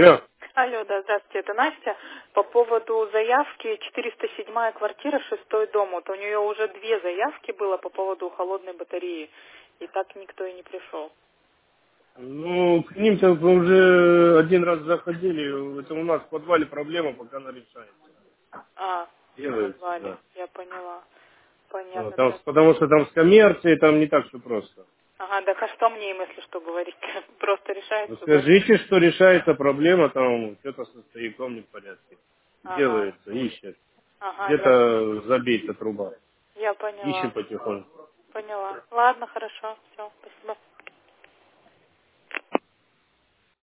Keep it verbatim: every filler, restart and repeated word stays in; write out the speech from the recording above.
Алло. Алло, да, здравствуйте, это Настя. По поводу заявки четыреста седьмая квартира, шестой дом. Вот у нее уже две заявки было по поводу холодной батареи. И так никто и не пришел. Ну, к ним-то мы уже один раз заходили. Это у нас в подвале проблема, пока она решается. А, в Делается, подвале, да. я поняла. Ну, Понятно. там, Да. потому что там с коммерцией, там не так все просто. Ага, да, а что мне им, если что, говорить? Просто Ну, решается, да? скажите, что решается проблема, там что-то со стояком не в порядке. Ага, Делается, ищет. ага, я, Где-то забита труба. я Ищем поняла. потихоньку. Поняла. Ладно, хорошо, все, спасибо.